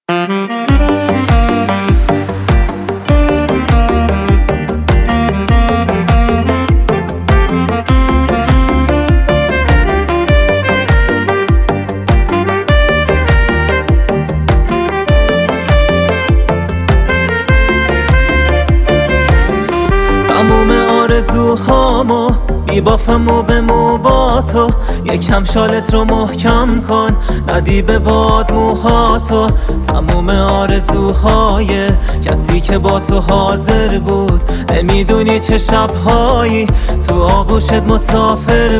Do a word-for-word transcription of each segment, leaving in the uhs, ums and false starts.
تموم آرزوهامو میبافم و به مو با تو، یکم شالت رو محکم کن ندی به باد موهاتو. تموم آرزوهای کسی که با تو حاضر بود، نمیدونی چه شبهایی تو آغوشت مسافر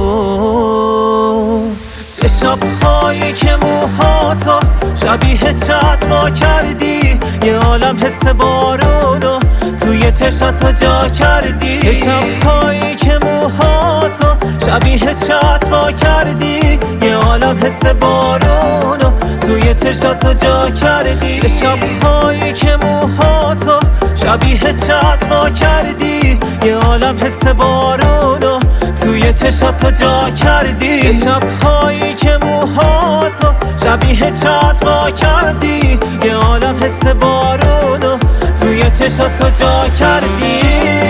بود. چه شبهایی که موهاتو شبیه چتما کردی، یه عالم حس بارونو توی چشاتو جا کردی. چه شبهایی که موهاتو شبیه چتما کردی، یه عالم حس بارونو توی چشاتو جا کردی. چه شبهایی که موهاتو شبیه چتما کردی، یه عالم حس بارونو توی چشاتو جا کردی. چه شبهایی که موهاتو شبیه چتما کردی، یه عالم حس بارونو توی چشاتو جا کردی.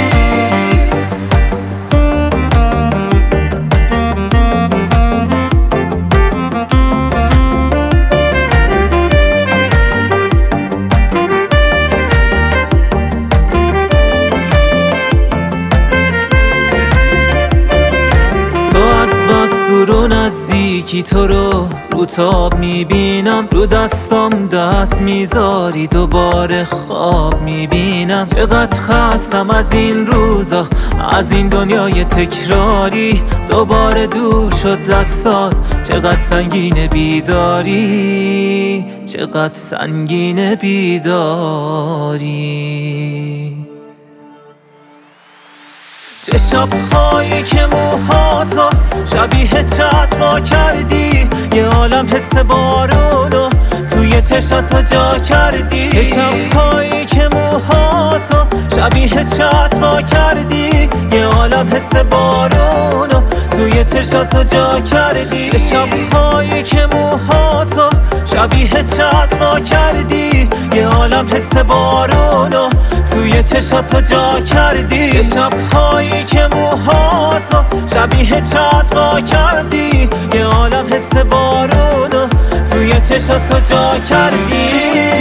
دور و نزدیکی تو رو رو تاب میبینم، رو دستام دست میذاری دوباره خواب میبینم. چقدر خستم از این روزا، از این دنیای تکراری، دوباره دور شد دستات. چقدر سنگین بیداری، چقدر سنگین بیداری. چه شبهایی که موهاتو شبیه چتما کردی، یه عالم حس بارونو توی چشاتو جا کردی. چه شبهایی که موهاتو شبیه چتما کردی، یه عالم حس بارونو توی چشاتو جا کردی. چه شبهایی که موهاتو شبیه چتما کردی، یه عالم حس بارونو توی چشاتو جا کردی. چه شبهایی که موهاتو شبیه چتما کردی، یه عالم حس بارونو توی چشاتو جا کردی.